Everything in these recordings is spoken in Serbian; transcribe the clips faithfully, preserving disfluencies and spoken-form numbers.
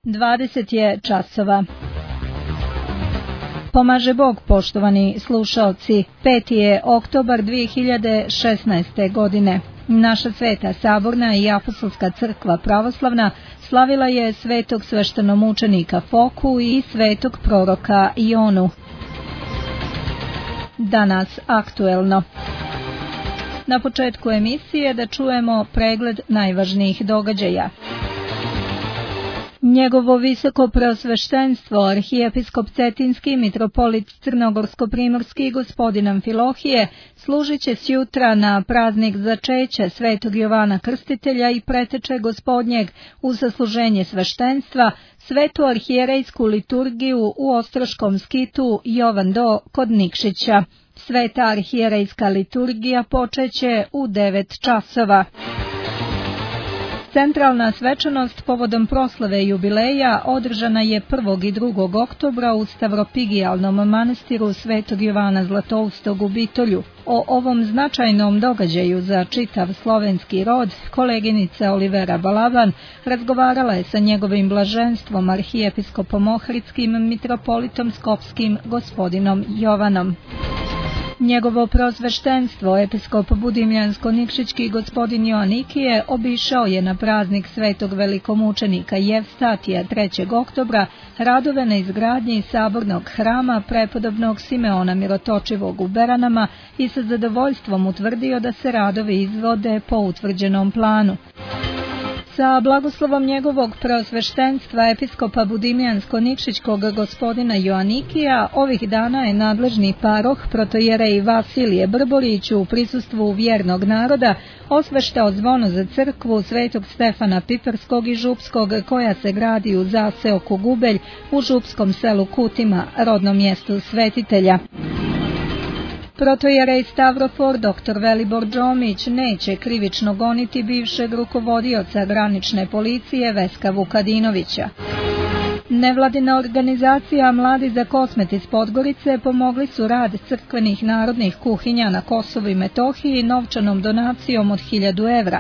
dvadeset je časova. Pomaže Bog, poštovani slušaoci. peti je oktobar dvije hiljade šesnaeste. godine. Naša sveta saborna i apostolska crkva pravoslavna slavila je svetog sveštenomučenika Foku i svetog proroka Jonu. Danas aktuelno. Na početku emisije da čujemo pregled najvažnijih događaja. Njegovo visoko preosveštenstvo, arhijepiskop Cetinski, mitropolit Crnogorsko-primorski gospodin Amfilohije, služit će sjutra na praznik začeća svetog Jovana Krstitelja i preteče gospodnjeg u zasluženje sveštenstva, svetu arhijerejsku liturgiju u Ostroškom skitu Jovan Do kod Nikšića. Sveta arhijerejska liturgija počeće u devet časova. Centralna svečanost povodom proslave jubileja održana je prvog i drugog oktobra u Stavropigijalnom manastiru svetog Jovana Zlatoustog u Bitolju. O ovom značajnom događaju za čitav slovenski rod koleginica Olivera Balaban razgovarala je sa njegovim blaženstvom arhijepiskopom Ohridskim mitropolitom Skopskim gospodinom Jovanom. Njegovo preosveštenstvo, episkop Budimljansko-Nikšićki gospodin Joanikije, obišao je na praznik svetog velikomučenika Jevstatija trećeg oktobra radove na izgradnji sabornog hrama prepodobnog Simeona Mirotočivog u Beranama i sa zadovoljstvom utvrdio da se radovi izvode po utvrđenom planu. Sa blagoslovom njegovog preosveštenstva episkopa Budimljansko-Nikšićkog gospodina Joanikija ovih dana je nadležni paroh protojerej Vasilije Brborić u prisustvu vjernog naroda osveštao zvono za crkvu svetog Stefana Piperskog i Župskog koja se gradi u zaseoku Gubelj u župskom selu Kutima, rodnom mjestu svetitelja. Protojerej Stavrofor dr Velibor Đomić neće krivično goniti bivšeg rukovodioca granične policije Veska Vukadinovića. Nevladina organizacija Mladi za Kosmet iz Podgorice pomogli su rad crkvenih narodnih kuhinja na Kosovu i Metohiji novčanom donacijom od hiljadu evra.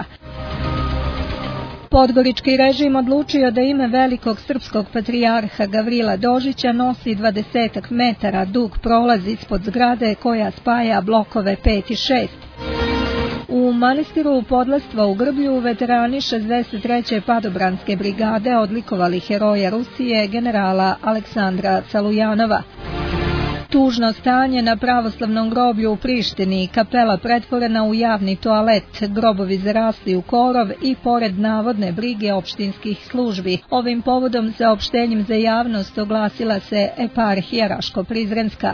Podgorički režim odlučio da ime velikog srpskog patrijarha Gavrila Dožića nosi dvadesetak metara dug prolaz ispod zgrade koja spaja blokove pet i šest. U manastiru Podlastva u Grblju veterani šezdeset treće padobranske brigade odlikovali heroja Rusije generala Aleksandra Calujanova. Tužno stanje na pravoslavnom groblju u Prištini, kapela pretvorena u javni toalet, grobovi zarasli u korov i pored navodne brige opštinskih službi. Ovim povodom saopštenjem za javnost oglasila se eparhija Raško-Prizrenska.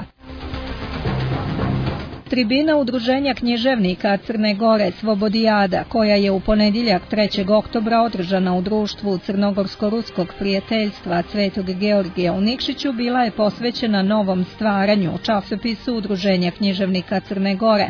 Tribina Udruženja književnika Crne Gore Svobodijada, koja je u ponedjeljak trećeg oktobra održana u društvu Crnogorsko-ruskog prijateljstva Svetog Georgija u Nikšiću, bila je posvećena novom stvaranju, časopisu Udruženja književnika Crne Gore.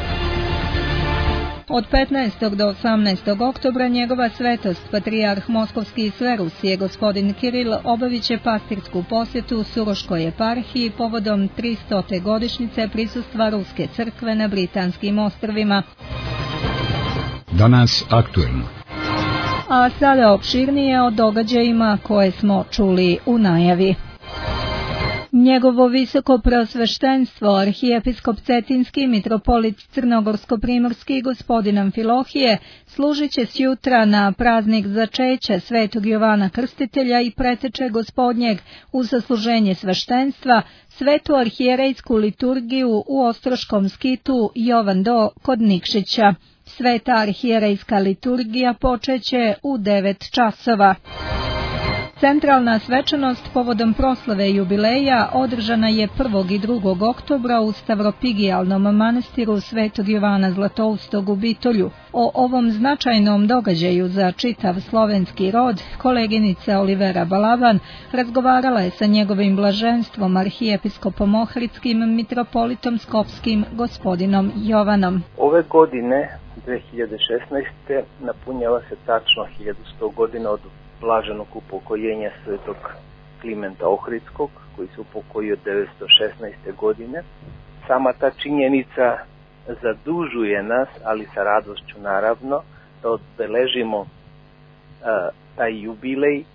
Od petnaestog do osamnaestog oktobra njegova svetost patrijarh Moskovski i sve Rusije gospodin Kiril obavit će pastirsku posjetu Suroškoj eparhiji povodom tristote godišnjice prisustva Ruske crkve na Britanskim ostrvima. Danas aktuelno. A sada opširnije o događajima koje smo čuli u najavi. Njegovo visoko preosveštenstvo, arhijepiskop Cetinski, mitropolit Crnogorsko-primorski gospodin Amfilohije, služit će sjutra na praznik začeća svetog Jovana Krstitelja i preteče gospodnjeg u zasluženje sveštenstva, svetu arhijerejsku liturgiju u Ostroškom skitu Jovan Do kod Nikšića. Sveta arhijerejska liturgija počeće u devet časova. Centralna svečanost povodom proslave jubileja održana je prvog i drugog oktobra u Stavropigijalnom manastiru svetog Jovana Zlatoustog u Bitolju. O ovom značajnom događaju za čitav slovenski rod koleginica Olivera Balaban razgovarala je sa njegovim blaženstvom arhijepiskopom Ohridskim mitropolitom Skopskim gospodinom Jovanom. Ove godine, dve hiljade šesnaeste. napunjava se tačno hiljadu sto godina od blaženog upokojenja svetog Klimenta Ohridskog, koji se upokojio devetsto šesnaeste. godine. Sama ta činjenica zadužuje nas, ali sa radošću naravno, da odbeležimo a, taj jubilej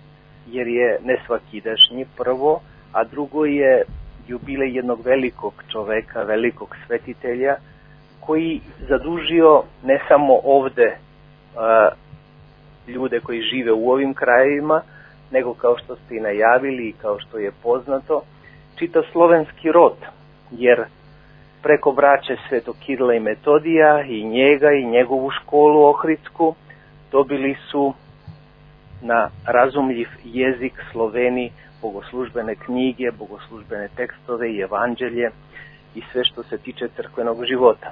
jer je nesvakidašnji prvo, a drugo je jubilej jednog velikog čoveka, velikog svetitelja, koji zadužio ne samo ovde a, ljude koji žive u ovim krajevima, nego kao što ste i najavili i kao što je poznato, čitav slovenski rod, jer preko braće Svetog Kirila i Metodija i njega i njegovu školu Ohridsku dobili su na razumljiv jezik Sloveni bogoslužbene knjige, bogoslužbene tekstove i evanđelje i sve što se tiče crkvenog života.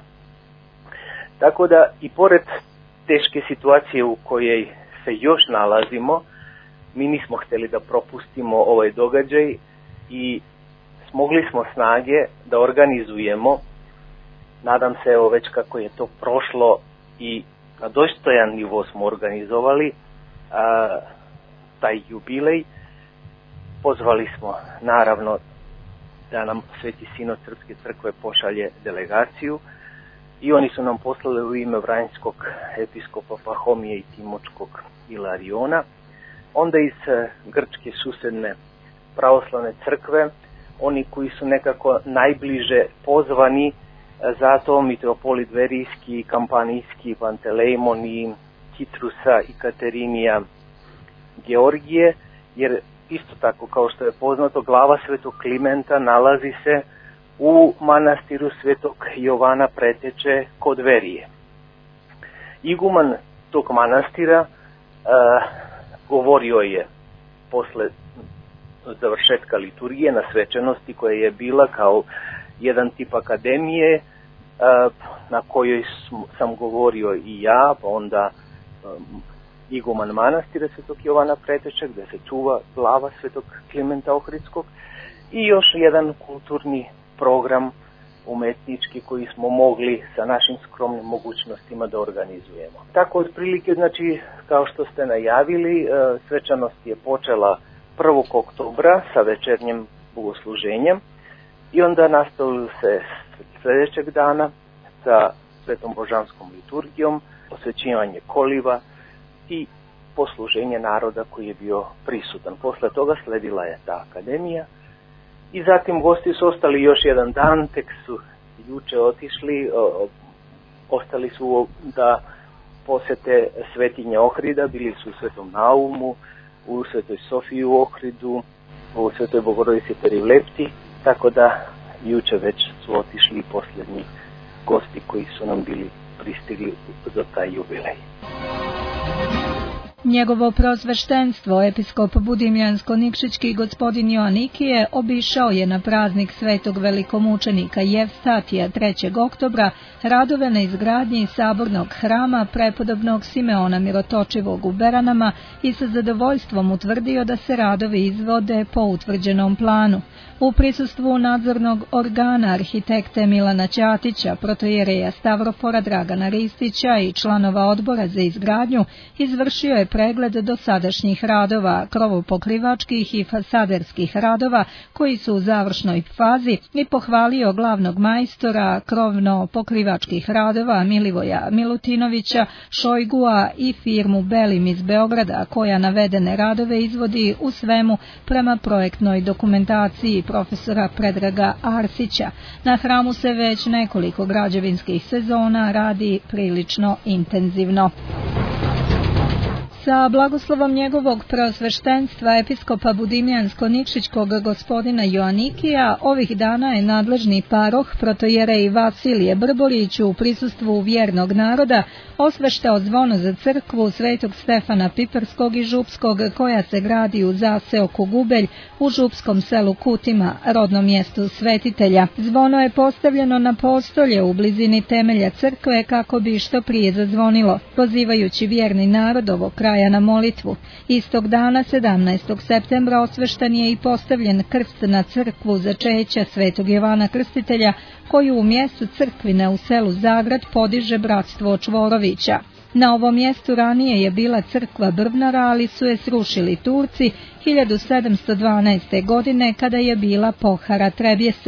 Tako da i pored teške situacije u kojoj se još nalazimo, mi nismo htjeli da propustimo ovaj događaj i smogli smo snage da organizujemo, nadam se evo već kako je to prošlo i na dostojan nivo smo organizovali a, taj jubilej. Pozvali smo naravno da nam Sveti Sinod Srpske crkve pošalje delegaciju i oni su nam poslali u ime Vranjskog episkopa Pahomije i Timočkog Ilariona, onda iz grčke susedne pravoslavne crkve, oni koji su nekako najbliže pozvani, zato mitropolit Verijski, Kampanijski, Pantelejmon i Kitrusa i Katerinija Georgije, jer isto tako kao što je poznato, glava Svetog Klimenta nalazi se u manastiru Svetog Jovana Preteče kod Verije. Iguman tog manastira uh, govorio je posle završetka liturgije na svečanosti koja je bila kao jedan tip akademije uh, na kojoj sam govorio i ja, pa onda um, iguman manastira Svetog Jovana Preteče gde se čuva glava Svetog Klimenta Ohridskog i još jedan kulturni program umetnički koji smo mogli sa našim skromnim mogućnostima da organizujemo. Tako otprilike, znači, kao što ste najavili, svečanost je počela prvog oktobra sa večernjim bogosluženjem i onda nastavili se sljedećeg dana sa svetom božanskom liturgijom, osvećivanje koliva i posluženje naroda koji je bio prisutan. Posle toga sledila je ta akademija i zatim gosti su ostali još jedan dan, tek su juče otišli, o, ostali su da posete Svetinje Ohrida, bili su u Svetom Naumu, u Svetoj Sofiji u Ohridu, u Svetoj Bogorodici Perivlepti, tako da juče već su otišli posljednji gosti koji su nam bili pristigli za taj jubilej. Njegovo preosveštenstvo, episkop Budimljansko-Nikšićki gospodin Joanikije, obišao je na praznik svetog velikomučenika Jevstatija trećeg oktobra radove na izgradnji sabornog hrama prepodobnog Simeona Mirotočivog u Beranama i sa zadovoljstvom utvrdio da se radovi izvode po utvrđenom planu. U prisustvu nadzornog organa arhitekte Milana Ćatića, protojereja Stavropora Dragana Ristića i članova odbora za izgradnju izvršio je pregled dosadašnjih radova, krovopokrivačkih i fasaderskih radova koji su u završnoj fazi i pohvalio glavnog majstora krovno-pokrivačkih radova Milivoja Milutinovića, Šojgua i firmu Belim iz Beograda koja navedene radove izvodi u svemu prema projektnoj dokumentaciji profesora Predraga Arsića. Na hramu se već nekoliko građevinskih sezona radi prilično intenzivno. Sa blagoslovom njegovog preosveštenstva episkopa Budimljansko-Nikšićkog gospodina Joanikija ovih dana je nadležni paroh protojerej Vasilije Brborić u prisustvu vjernog naroda osveštao zvono za crkvu Svetog Stefana Piperskog i Župskog koja se gradi u zaseoku Gubelj u župskom selu Kutima, rodnom mjestu svetitelja. Zvono je postavljeno na postolje u blizini temelja crkve kako bi što prije zazvonilo, pozivajući vjerni narod ovog kraja na molitvu. Istog dana, sedamnaestog septembra, osveštan je i postavljen krst na crkvu začeća Svetog Jovana Krstitelja, koju u mjestu crkvine u selu Zagrad podiže bratstvo Čvorovića. Na ovom mjestu ranije je bila crkva Brvnara, ali su je srušili Turci hiljadu sedamsto dvanaeste. godine kada je bila pohara Trebjese.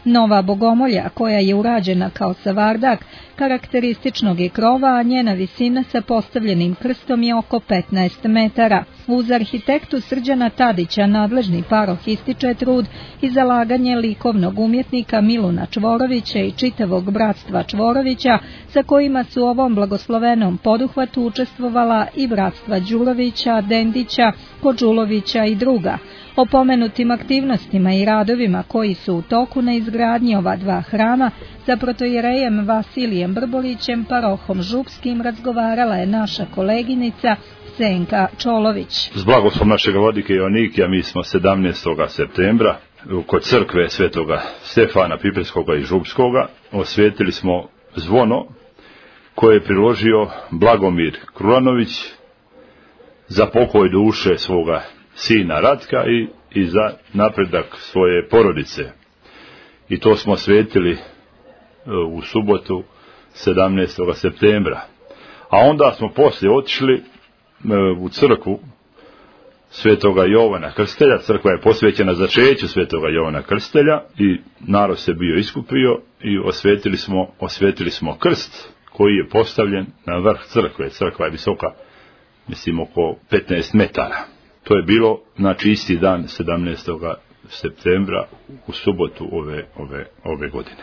Nova bogomolja, koja je urađena kao savardak, karakterističnog je krova, a njena visina sa postavljenim krstom je oko petnaest metara. Uz arhitektu Srđana Tadića nadležni paroh ističe trud i zalaganje likovnog umjetnika Miluna Čvorovića i čitavog bratstva Čvorovića, sa kojima su u ovom blagoslovenom poduhvatu učestvovala i bratstva Đurovića, Dendića, Kodžulovića i druga. O pomenutim aktivnostima i radovima koji su u toku na izgradnji ova dva hrama sa protojerejem Vasilijem Brbolićem, parohom Župskim, razgovarala je naša koleginica Senka Čolović. S blagoslovom našeg vladike Joanikija mi smo sedamnaestog septembra kod crkve Svetoga Stefana Piperskoga i Župskoga osvetili smo zvono koje je priložio Blagomir Krulanović za pokoj duše svoga sina Ratka i, i za napredak svoje porodice. I to smo svetili u subotu sedamnaestog septembra. A onda smo poslije otišli u crkvu Svetoga Jovana Krstelja. Crkva je posvećena začeću Svetoga Jovana Krstelja i narod se bio iskupio i osvetili smo, osvetili smo krst koji je postavljen na vrh crkve. Crkva je visoka, mislim, oko petnaest metara. To je bilo, znači, isti dan sedamnaestog septembra u subotu ove, ove, ove godine.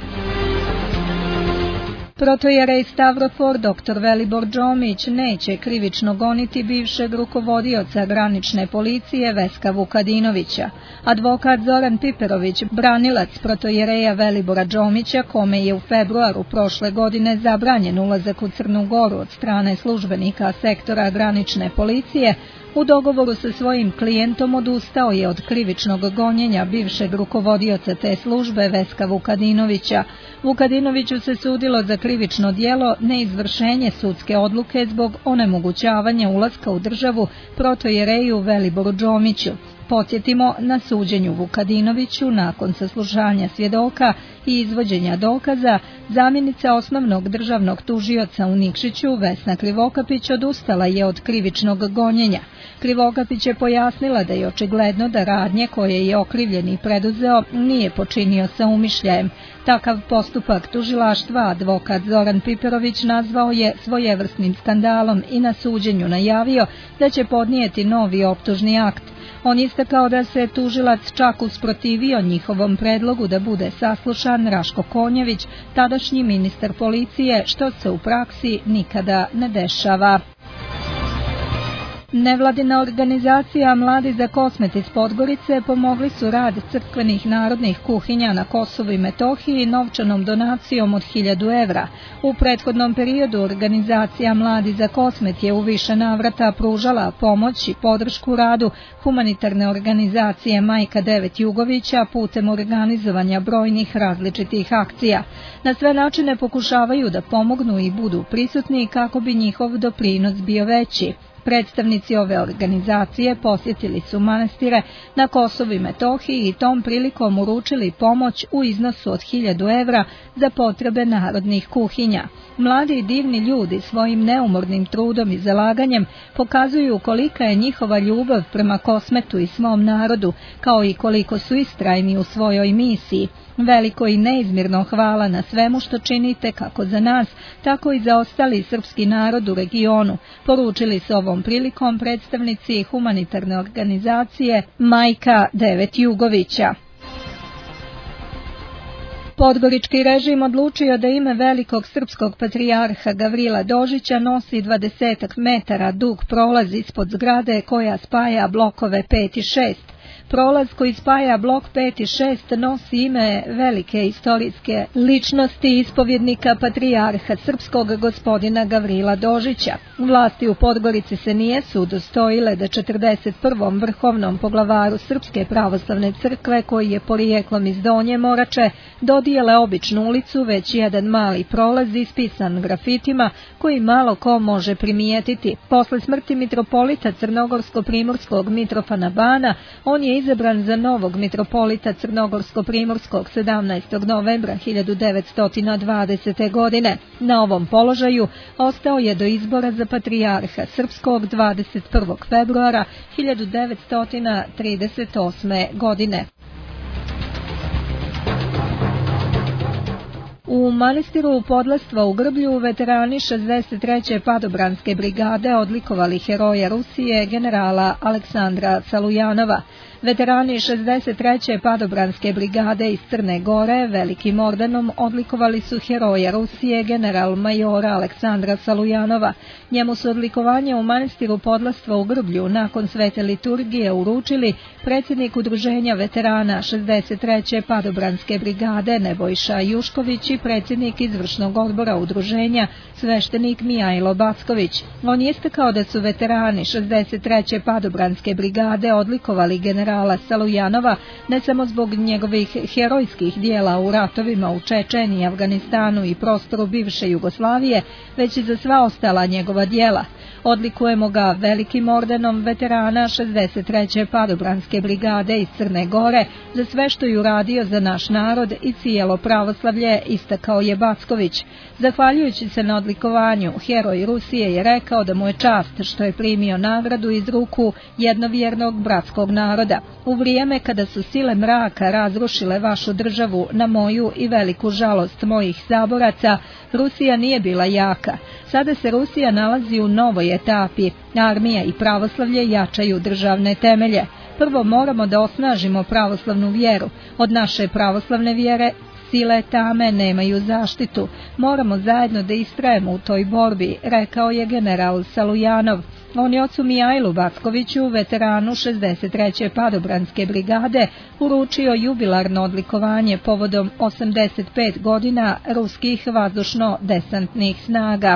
Protojerej Stavrofor doktor Velibor Đomić neće krivično goniti bivšeg rukovodioca granične policije Veska Vukadinovića. Advokat Zoran Piperović, branilac protojereja Velibora Đomića, kome je u februaru prošle godine zabranjen ulazak u Crnu Goru od strane službenika sektora granične policije, u dogovoru sa svojim klijentom odustao je od krivičnog gonjenja bivšeg rukovodioca te službe Veska Vukadinovića. Vukadinoviću se sudilo za krivično djelo neizvršenje sudske odluke zbog onemogućavanja ulaska u državu protojereju Veliboru Đomiću. Podsjetimo, na suđenju Vukadinoviću nakon saslušanja svjedoka i izvođenja dokaza, zamjenica osnovnog državnog tužioca u Nikšiću Vesna Krivokapić odustala je od krivičnog gonjenja. Krivokapić je pojasnila da je očigledno da radnje koje je okrivljeni preduzeo nije počinio sa umišljajem. Takav postupak tužilaštva advokat Zoran Piperović nazvao je svojevrsnim skandalom i na suđenju najavio da će podnijeti novi optužni akt. On istakao da se tužilac čak usprotivio njihovom predlogu da bude saslušan Raško Konjević, tadašnji ministar policije, što se u praksi nikada ne dešava. Nevladina organizacija Mladi za Kosmet iz Podgorice pomogli su rad crkvenih narodnih kuhinja na Kosovu i Metohiji novčanom donacijom od hiljadu evra. U prethodnom periodu organizacija Mladi za Kosmet je u više navrata pružala pomoć i podršku radu humanitarne organizacije Majka Devet Jugovića putem organizovanja brojnih različitih akcija. Na sve načine pokušavaju da pomognu i budu prisutni kako bi njihov doprinos bio veći. Predstavnici ove organizacije posjetili su manastire na Kosovu i Metohiji i tom prilikom uručili pomoć u iznosu od hiljadu evra za potrebe narodnih kuhinja. Mladi i divni ljudi svojim neumornim trudom i zalaganjem pokazuju kolika je njihova ljubav prema Kosmetu i svom narodu, kao i koliko su istrajni u svojoj misiji. Veliko i neizmjerno hvala na svemu što činite kako za nas, tako i za ostali srpski narod u regionu, poručili su ovom prilikom predstavnici humanitarne organizacije Majka Devet Jugovića. Podgorički režim odlučio da ime velikog srpskog patrijarha Gavrila Dožića nosi dvadeset metara dug prolaz ispod zgrade koja spaja blokove pet i šest. Prolaz koji spaja blok pet i šest nosi ime velike istorijske ličnosti ispovjednika patrijarha srpskog gospodina Gavrila Dožića. Vlasti u Podgorici se nijesu udostojile da četrdeset prvom vrhovnom poglavaru Srpske pravoslavne crkve, koji je porijeklom iz Donje Morače, dodijele običnu ulicu, već jedan mali prolaz ispisan grafitima koji malo ko može primijetiti. Posle smrti mitropolita crnogorsko-primorskog Mitrofana Bana, on je izabran za novog mitropolita crnogorsko-primorskog sedamnaestog novembra hiljadu devetsto dvadesete. godine. Na ovom položaju ostao je do izbora za patrijarha srpskog dvadeset prvog februara hiljadu devetsto trideset osme. godine. U manastiru Podlastva u Grblju veterani šezdeset treće padobranske brigade odlikovali heroja Rusije generala Aleksandra Salujanova. Veterani šezdeset treće padobranske brigade iz Crne Gore velikim ordenom odlikovali su heroja Rusije general majora Aleksandra Salujanova. Njemu su odlikovanje u manastiru Podlastva u Grblju nakon svete liturgije uručili predsjednik udruženja veterana šezdeset treće padobranske brigade Nebojša Jušković i predsjednik izvršnog odbora udruženja sveštenik Mijajlo Backović. On je istakao da su veterani šezdeset treće padobranske brigade odlikovali generala Salujanova ne samo zbog njegovih herojskih dijela u ratovima u Čečeniji, Afganistanu i prostoru bivše Jugoslavije, već i za sva ostala njegova dijela. Odlikujemo ga velikim ordenom veterana šezdeset treće padobranske brigade iz Crne Gore za sve što je uradio za naš narod i cijelo pravoslavlje, istakao je Backović. Zahvaljujući se na odlikovanju, heroj Rusije je rekao da mu je čast što je primio nagradu iz ruku jednovjernog bratskog naroda. U vrijeme kada su sile mraka razrušile vašu državu na moju i veliku žalost mojih saboraca, Rusija nije bila jaka. Sada se Rusija nalazi u novoj etapi. Armija i pravoslavlje jačaju državne temelje. Prvo moramo da osnažimo pravoslavnu vjeru. Od naše pravoslavne vjere sile tame nemaju zaštitu. Moramo zajedno da istrajemo u toj borbi, rekao je general Salujanov. On je ocu Mijajlu Backoviću, veteranu šezdeset treće padobranske brigade, uručio jubilarno odlikovanje povodom osamdeset pet godina ruskih vazdušno-desantnih snaga.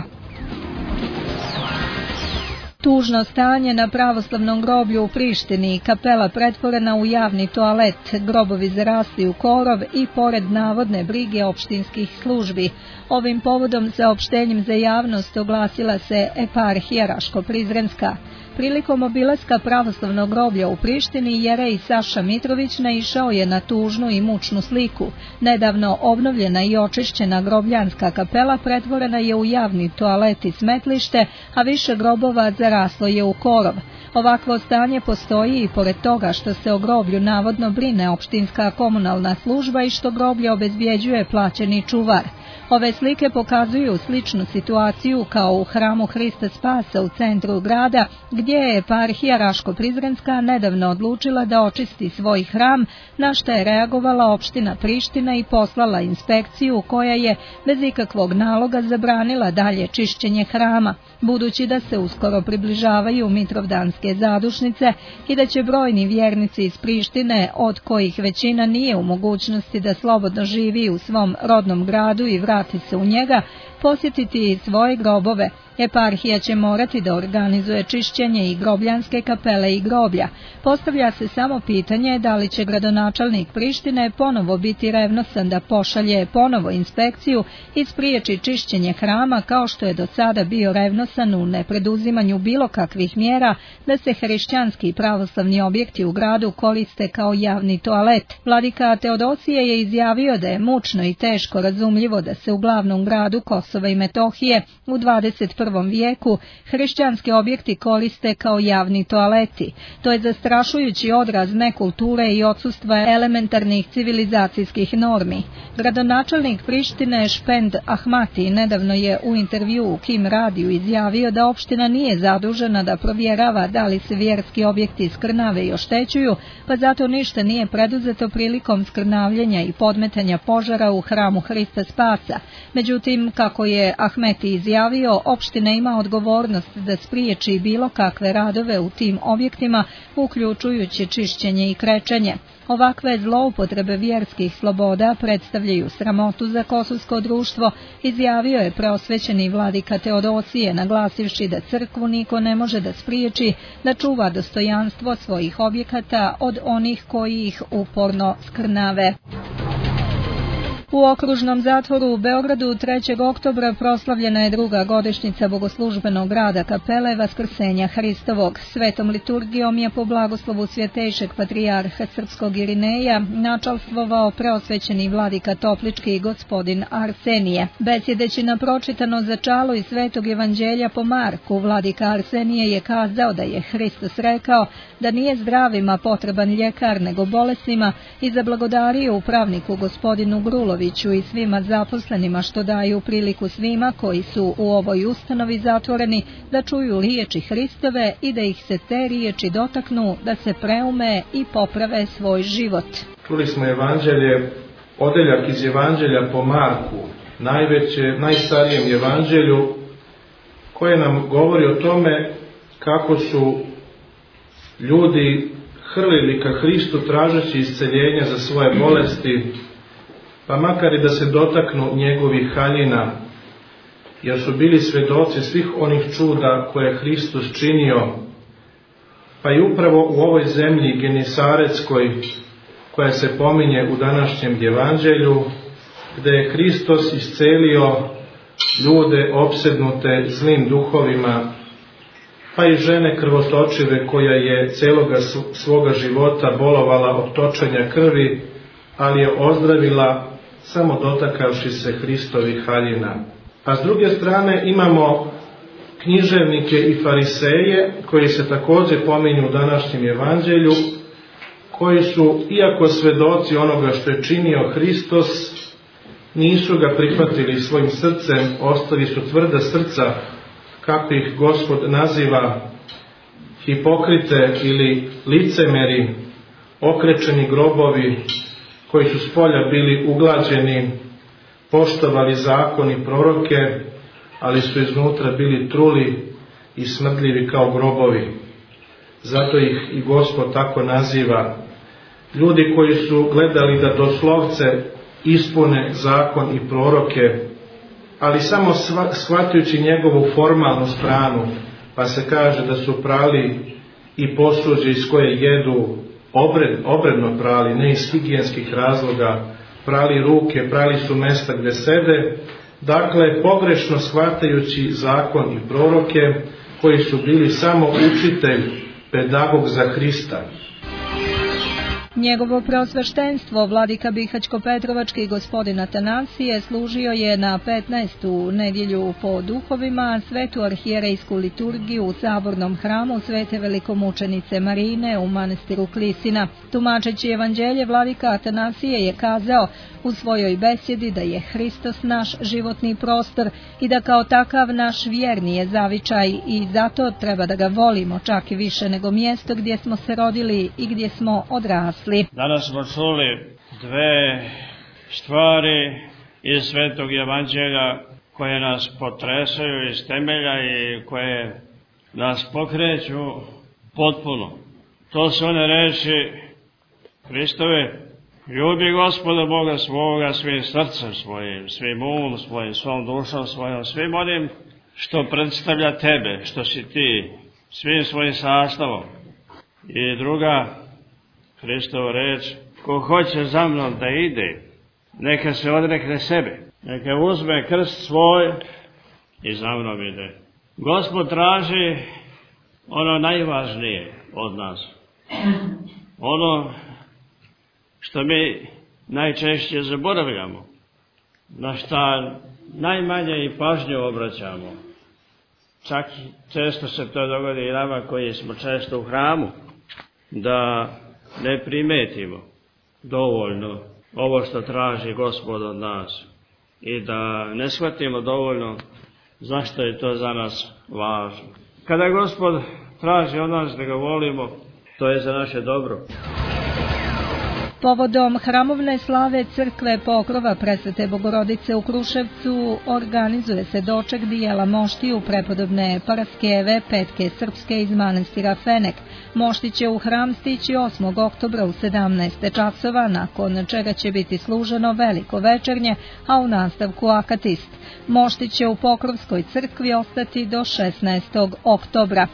Tužno stanje na pravoslavnom groblju u Prištini, kapela pretvorena u javni toalet, grobovi zarasli u korov i pored navodne brige opštinskih službi. Ovim povodom saopštenjem za javnost oglasila se eparhija Raško-Prizrenska. Prilikom obilaska pravoslavnog groblja u Prištini, jerej Saša Mitrović naišao je na tužnu i mučnu sliku. Nedavno obnovljena i očišćena grobljanska kapela pretvorena je u javni toalet i smetlište, a više grobova zaraslo je u korov. Ovakvo stanje postoji i pored toga što se o groblju navodno brine opštinska komunalna služba i što groblje obezbjeđuje plaćeni čuvar. Ove slike pokazuju sličnu situaciju kao u hramu Hrista Spasa u centru grada, gdje je eparhija Raško-Prizrenska nedavno odlučila da očisti svoj hram, na što je reagovala opština Priština i poslala inspekciju koja je bez ikakvog naloga zabranila dalje čišćenje hrama. Budući da se uskoro približavaju Mitrovdanske zadušnice i da će brojni vjernici iz Prištine, od kojih većina nije u mogućnosti da slobodno živi u svom rodnom gradu i vrati se u njega, posjetiti i svoje grobove, eparhija će morati da organizuje čišćenje i grobljanske kapele i groblja. Postavlja se samo pitanje da li će gradonačelnik Prištine ponovo biti revnosan da pošalje ponovo inspekciju i spriječi čišćenje hrama kao što je do sada bio revnosan u nepreduzimanju bilo kakvih mjera da se hrišćanski pravoslavni objekti u gradu koriste kao javni toalet. Vladika Teodosije je izjavio da je mučno i teško razumljivo da se u glavnom gradu Kosova i Metohije u dvadeset prvom vijeku hrišćanski objekti koriste kao javni toaleti. To je zastrašujući odraz nekulture i odsustva elementarnih civilizacijskih normi. Gradonačelnik Prištine Špend Ahmati nedavno je u intervju u Kim radiju izjavio da opština nije zadužena da provjerava da li se vjerski objekti skrnave i oštećuju, pa zato ništa nije preduzeto prilikom skrnavljenja i podmetanja požara u hramu Hrista Spasa. Međutim, kako je Ahmeti izjavio, opština ima odgovornost da spriječi bilo kakve radove u tim objektima, uključujući čišćenje i krečenje. Ovakve zloupotrebe vjerskih sloboda predstavljaju sramotu za kosovsko društvo, izjavio je preosvećeni vladika Teodosije, naglasivši da crkvu niko ne može da spriječi da čuva dostojanstvo svojih objekata od onih koji ih uporno skrnave. U okružnom zatvoru u Beogradu trećeg oktobra proslavljena je druga godišnjica bogoslužbenog rada kapele Vaskrsenja Hristovog. Svetom liturgijom je po blagoslovu svjetejšeg patrijarha srpskog Irineja načalstvovao preosvećeni vladika Toplički gospodin Arsenije. Besjedeći na pročitano začalo iz Svetog evanđelja po Marku, vladika Arsenije je kazao da je Hristos rekao da nije zdravima potreban ljekar nego bolesnima i zablagodario upravniku gospodinu Grulovi Miloviću i svima zaposlenima što daju priliku svima koji su u ovoj ustanovi zatvoreni da čuju riječi Hristove i da ih se te riječi dotaknu, da se preume i poprave svoj život. Čuli smo evanđelje, odeljak iz evanđelja po Marku, najveće, najstarijem evanđelju, koje nam govori o tome kako su ljudi hrlili ka Hristu tražeći isceljenja za svoje bolesti, pa makar i da se dotaknu njegovih haljina, jer su bili svedoci svih onih čuda koje je Hristos činio. Pa i upravo u ovoj zemlji Genisaretskoj, koja se pominje u današnjem evanđelju, gde je Hristos iscelio ljude opsednute zlim duhovima, pa i žene krvotočive koja je celoga svoga života bolovala od točenja krvi, ali je ozdravila samo dotakavši se Hristovih haljina. A s druge strane imamo književnike i fariseje, koji se također pominju u današnjem evanđelju, koji su, iako svedoci onoga što je činio Hristos, nisu ga prihvatili svojim srcem, ostali su tvrda srca, kako ih Gospod naziva, hipokrite ili licemeri, okrečeni grobovi, koji su spolja bili uglađeni, poštovali zakon i proroke, ali su iznutra bili truli i smrdljivi kao grobovi. Zato ih i Gospod tako naziva. Ljudi koji su gledali da doslovce ispune zakon i proroke, ali samo shvatajući njegovu formalnu stranu, pa se kaže da su prali i posuđe iz koje jedu, obred, obredno prali, ne iz higijenskih razloga, prali ruke, prali su mesta gdje sede, dakle pogrešno shvatajući zakon i proroke, koji su bili samo učitelj, pedagog za Hrista. Njegovo preosveštenstvo, vladika Bihaćko-Petrovački gospodin Atanasije, služio je na petnaestu nedjelju po duhovima svetu arhijerejsku liturgiju u sabornom hramu Svete velikomučenice Marine u manastiru Klisina. Tumačeći evanđelje, vladika Atanasije je kazao u svojoj besjedi da je Hristos naš životni prostor i da kao takav naš vjerni je zavičaj i zato treba da ga volimo čak i više nego mjesto gdje smo se rodili i gdje smo odrasli. Danas smo čuli dve stvari iz Svetog evanđelja koje nas potresaju iz temelja i koje nas pokreću potpuno. To su one reči Hristove: ljubi Gospoda Boga svoga svim srcem svojim, svim umom svojim, svom dušom svojom, svim onim što predstavlja tebe, što si ti, svim svojim sastavom. I druga Hristova reč: ko hoće za mnom da ide, neka se odrekne sebe, neka uzme krst svoj i za mnom ide. Gospod traži ono najvažnije od nas, ono što mi najčešće zaboravljamo, na šta najmanje i pažnju obraćamo. Čak često se to dogodi i nama koji smo često u hramu, da ne primetimo dovoljno ovo što traži Gospod od nas i da ne shvatimo dovoljno zašto je to za nas važno. Kada Gospod traži od nas da ga volimo, to je za naše dobro. Povodom hramovne slave crkve Pokrova Presvete Bogorodice u Kruševcu organizuje se doček dijela moštiju prepodobne Paraskeve Petke Srpske iz manastira Fenek. Mošti će u hram stići osmog oktobra u sedamnaest časova, nakon čega će biti služeno veliko večernje, a u nastavku akatist. Mošti će u Pokrovskoj crkvi ostati do šesnaestog oktobra.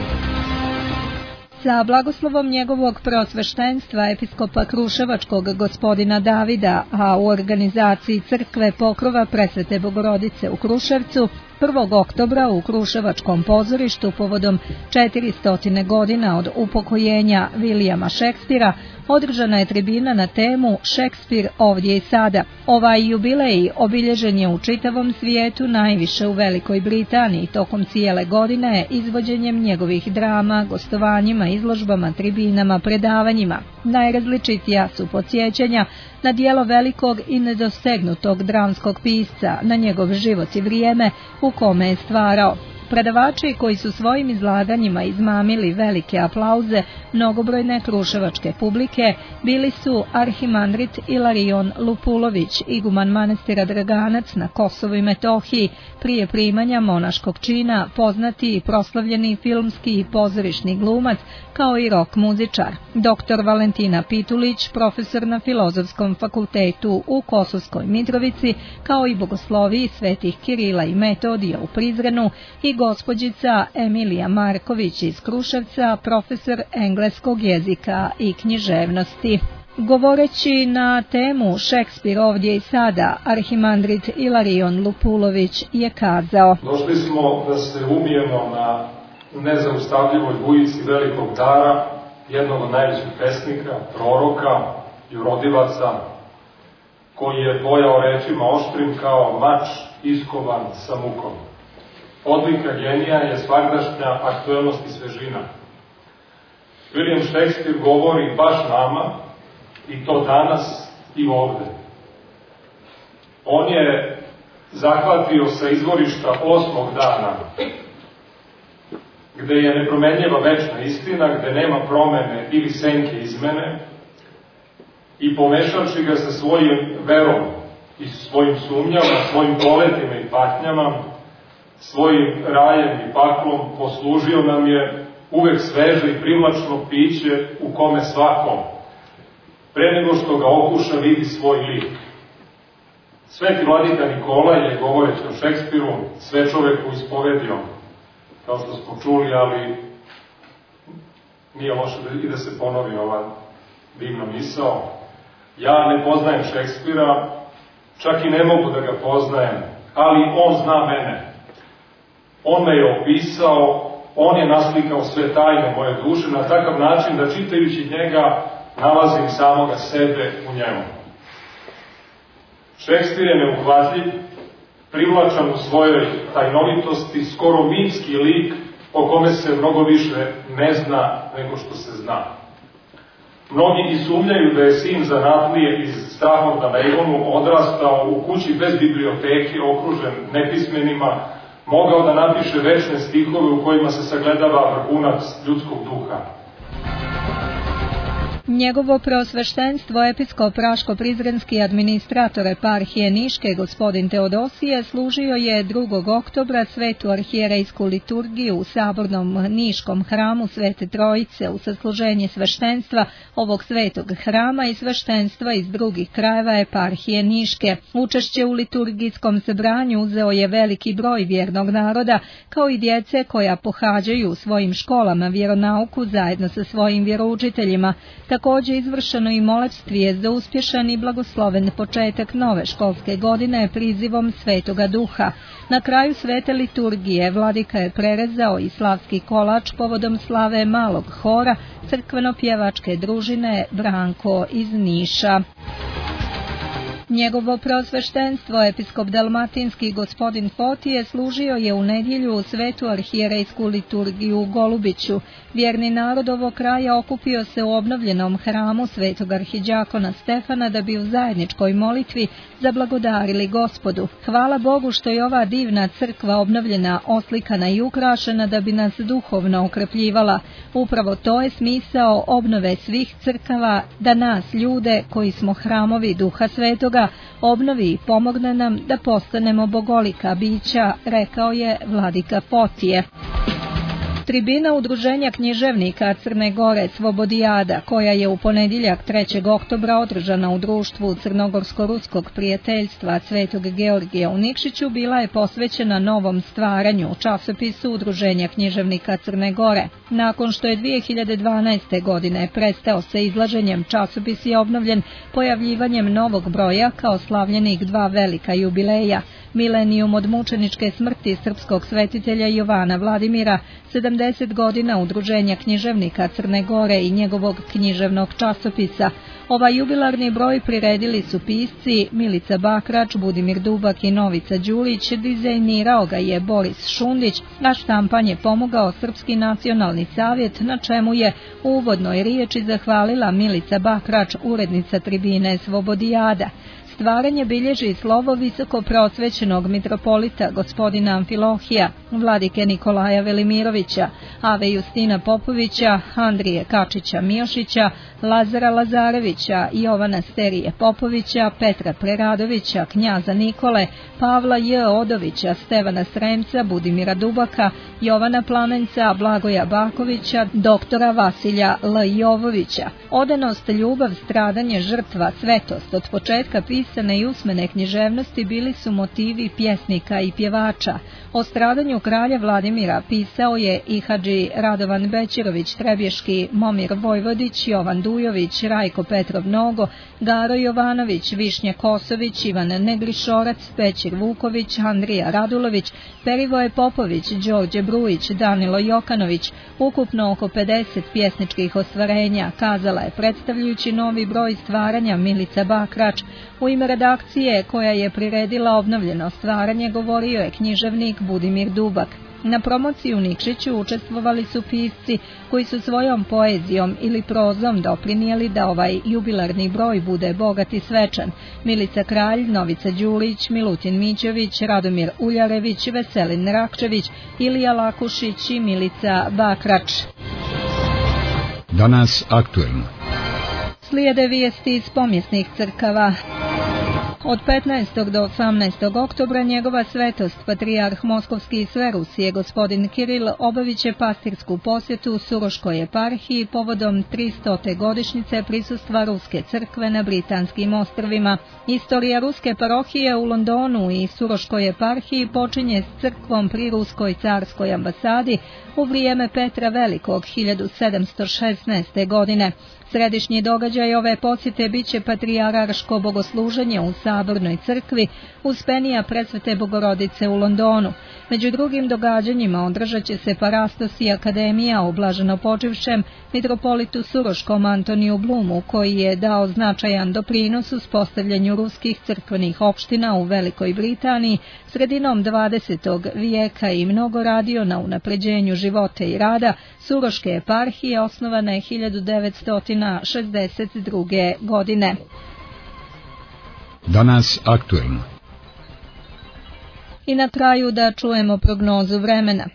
Sa blagoslovom njegovog preosveštenstva episkopa Kruševačkog gospodina Davida, a u organizaciji crkve Pokrova Presvete Bogorodice u Kruševcu, prvog oktobra u Kruševačkom pozorištu povodom četiristo godina od upokojenja Vilijama Šekspira održana je tribina na temu Šekspir ovdje i sada. Ovaj jubilej obilježen je u čitavom svijetu, najviše u Velikoj Britaniji, tokom cijele godine izvođenjem njegovih drama, gostovanjima, izložbama, tribinama, predavanjima. Najrazličitija su podsjećanja na dijelo velikog i nedosegnutog dramskog pisca, na njegov život i vrijeme u kome je stvarao. Predavači koji su svojim izlaganjima izmamili velike aplauze mnogobrojne kruševačke publike bili su arhimandrit Ilarion Lupulović, iguman manastira Draganac na Kosovu i Metohiji, prije primanja monaškog čina, poznati i proslavljeni filmski i pozorišni glumac, kao i rok muzičar. Doktor Valentina Pitulić, profesor na Filozofskom fakultetu u Kosovskoj Mitrovici, kao i bogosloviji svetih Kirila i Metodija u Prizrenu, i gospođica Emilija Marković iz Kruševca, profesor engleskog jezika i književnosti. Govoreći na temu Šekspir ovdje i sada, arhimandrit Ilarion Lupulović je kazao: Došli smo da se umijemo na nezaustavljivoj bujici velikog dara, jednog od najvećih pesnika, proroka i urodivaca, koji je bojao rečima oštrim kao mač iskovan sa mukom. Odlika genija je svagdašnja aktuelnost i svežina. William Shakespeare govori baš nama, i to danas i ovde. On je zahvatio sa izvorišta osmog dana, gde je nepromenljiva večna istina, gde nema promene ili senke izmene, i pomešavši ga sa svojim verom i svojim sumnjama, svojim poletima i patnjama, svojim rajem i paklom, poslužio nam je uvek sveže i privlačno piće u kome svakom, pre nego što ga okuša, vidi svoj lik. Sveti vladika Nikola je, govoreći o Šekspiru, sve čoveku ispovedio, kao što smo čuli, ali nije loše i da se ponovi ova divna misao. Ja ne poznajem Šekspira, čak i ne mogu da ga poznajem, ali on zna mene. On me je opisao, on je naslikao sve tajne moje duše na takav način da čitajući njega nalazim samoga sebe u njemu. Šekspir je neuhvatljiv, privlačan u svojoj tajnovitosti, skoro mitski lik o kome se mnogo više ne zna nego što se zna. Mnogi i sumnjaju da je sin zanatlije iz Strahota na Ivonu odrastao u kući bez biblioteke, okružen nepismenima, mogao da napiše večne stihove u kojima se sagledava vrhunac ljudskog duha. Njegovo preosveštenstvo episkop Raško-Prizrenski administrator eparhije Niške, gospodin Teodosije, služio je drugog oktobra svetu arhijerejsku liturgiju u sabornom Niškom hramu Svete Trojice u sasluženje sveštenstva ovog svetog hrama i sveštenstva iz drugih krajeva eparhije Niške. Učešće u liturgijskom sabranju uzeo je veliki broj vjernog naroda, kao i djece koja pohađaju u svojim školama vjeronauku zajedno sa svojim vjeroučiteljima. Također izvršeno i molitvije za uspješan i blagosloven početak nove školske godine prizivom Svetoga Duha. Na kraju svete liturgije vladika je prerezao i slavski kolač povodom slave malog hora crkveno-pjevačke družine Branko iz Niša. Njegovo preosveštenstvo, episkop dalmatinski gospodin Fotije, služio je u nedjelju u svetu arhijerejsku liturgiju u Golubiću. Vjerni narod ovog kraja okupio se u obnovljenom hramu svetog arhidjakona Stefana da bi u zajedničkoj molitvi zablagodarili Gospodu. Hvala Bogu što je ova divna crkva obnovljena, oslikana i ukrašena da bi nas duhovno okrepljivala. Upravo to je smisao obnove svih crkava, da nas, ljude koji smo hramovi Duha Svetoga, obnovi i pomogne nam da postanemo bogolika bića, rekao je vladika Fotije. Tribina Udruženja književnika Crne Gore Svobodijada, koja je u ponedjeljak trećeg oktobra održana u društvu Crnogorsko-ruskog prijateljstva Svetog Georgija u Nikšiću, bila je posvećena novom stvaranju, časopisu Udruženja književnika Crne Gore. Nakon što je dvije hiljade dvanaeste. godine prestao sa izlaženjem, časopis je obnovljen pojavljivanjem novog broja kao slavljenih dva velika jubileja. Milenijum od mučeničke smrti srpskog svetitelja Jovana Vladimira, sedamdeset godina Udruženja književnika Crne Gore i njegovog književnog časopisa, Ovaj jubilarni broj priredili su pisci Milica Bakrač, Budimir Dubak i Novica Đulić, dizajnirao ga je Boris Šundić, a štampanje pomogao Srpski nacionalni savjet, na čemu je u uvodnoj riječi zahvalila Milica Bakrač, urednica tribine Slobodijada. Stvaranje bilježi slovo visoko prosvećenog mitropolita gospodina Amfilohija, vladike Nikolaja Velimirovića, Ave Justina Popovića, Andrije Kačića Miošića, Lazara Lazarevića, Jovana Sterije Popovića, Petra Preradovića, knjaza Nikole, Pavla J. Odovića, Stevana Sremca, Budimira Dubaka, Jovana Plamenca, Blagoja Bakovića, doktora Vasilja L. Jovovića. Odanost, ljubav, stradanje, žrtva, svetost, od početka pisane i usmene književnosti bili su motivi pjesnika i pjevača. O stradanju kralja Vladimira pisao je i hadži Radovan Bećirović Trebješki, Momir Vojvodić, Jovan Dujović, Rajko Petrov Nogo, Garo Jovanović, Višnja Kosović, Ivan Negrišorac, Pećir Vuković, Andrija Radulović, Perivoje Popović, Đorđe Brujić, Danilo Jokanović, ukupno oko pedeset pjesničkih ostvarenja, kazala je predstavljajući novi broj stvaranja Milica Bakrač. U ime redakcije koja je priredila obnovljeno stvaranje govorio je književnik Budimir Dubak. Na promociji u Nikšiću učestvovali su pisci koji su svojom poezijom ili prozom doprinijeli da ovaj jubilarni broj bude bogat i svečan. Milica Kralj, Novica Đulić, Milutin Mićević, Radomir Uljarević, Veselin Rakčević, Ilija Lakušić i Milica Bakrač. Danas aktuelno. Slijede vijesti iz pomjesnih crkava. Od petnaestog do osamnaestog oktobra njegova svetost, patrijarh Moskovski i sve Rusije, gospodin Kiril, obavit će pastirsku posjetu Suroškoj eparhiji povodom tristote godišnjice prisustva Ruske crkve na Britanskim ostrvima. Istorija Ruske parohije u Londonu i Suroškoj eparhiji počinje s crkvom pri Ruskoj carskoj ambasadi u vrijeme Petra Velikog hiljadu sedamsto šesnaeste. godine. Središnji događaj ove posjete bit će patrijarško bogosluženje u Sabornoj crkvi Uspenija Presvete Bogorodice u Londonu. Među drugim događanjima održat će se parastos i akademija o blaženopočivšem mitropolitu Suroškom Antoniju Blumu, koji je dao značajan doprinos uspostavljanju ruskih crkvenih opština u Velikoj Britaniji sredinom dvadesetog vijeka i mnogo radio na unapređenju života i rada Suroške eparhije, osnovane hiljadu devetsto šezdeset druge. godine. Danas aktuelno. I na kraju da čujemo prognozu vremena.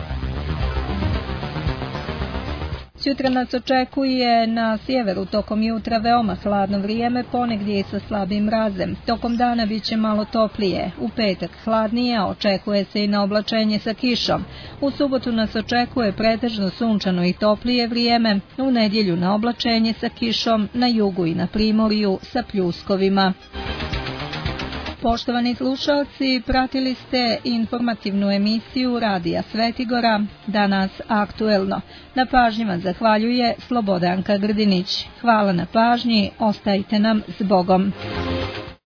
Sutra nas očekuje na sjeveru tokom jutra veoma hladno vrijeme, ponegdje i sa slabim mrazem. Tokom dana bit će malo toplije. U petak hladnije, a očekuje se i na oblačenje sa kišom. U subotu nas očekuje pretežno sunčano i toplije vrijeme. U nedjelju na oblačenje sa kišom, na jugu i na primorju sa pljuskovima. Poštovani slušalci, pratili ste informativnu emisiju Radija Svetigora, Danas aktuelno. Na pažnji vam zahvaljuje Slobodanka Grdinić. Hvala na pažnji, ostajte nam s Bogom.